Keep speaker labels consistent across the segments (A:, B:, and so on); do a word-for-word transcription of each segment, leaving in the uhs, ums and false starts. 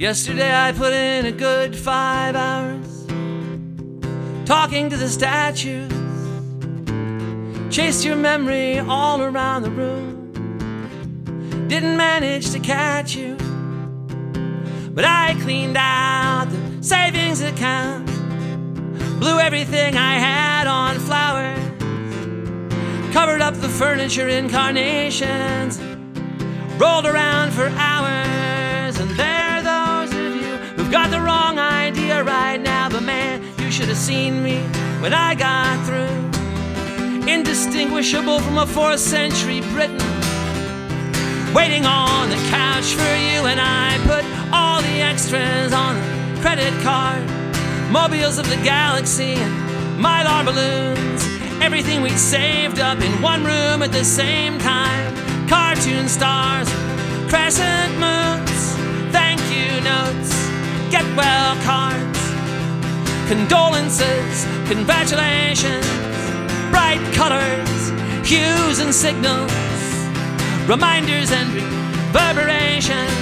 A: Yesterday I put in a good five hours talking to the statues. Chased your memory all around the room. Didn't manage to catch you, but I cleaned out the savings account. Blew everything I had on flowers. Covered up the furniture in carnations. Rolled around for hours. And there are those of you who've got the wrong idea right now. But man, you should have seen me when I got through. Indistinguishable from a fourth century Briton, waiting on the couch for you. And I put all the extras on a credit card. Mobiles of the galaxy and Mylar balloons. Everything we'd saved up in one room at the same time. Cartoon stars, crescent moons, thank you notes, get well cards, condolences, congratulations, bright colors, hues and signals, reminders and reverberations.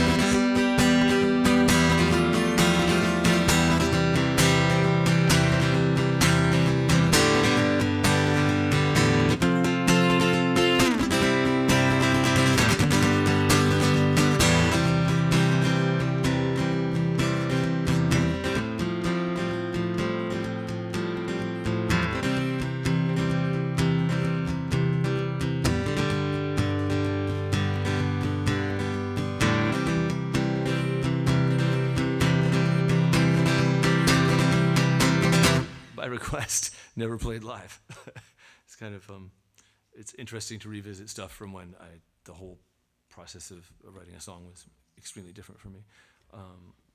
A: By request, never played live. It's kind of, um, it's interesting to revisit stuff from when I, the whole process of, of writing a song was extremely different for me. Um,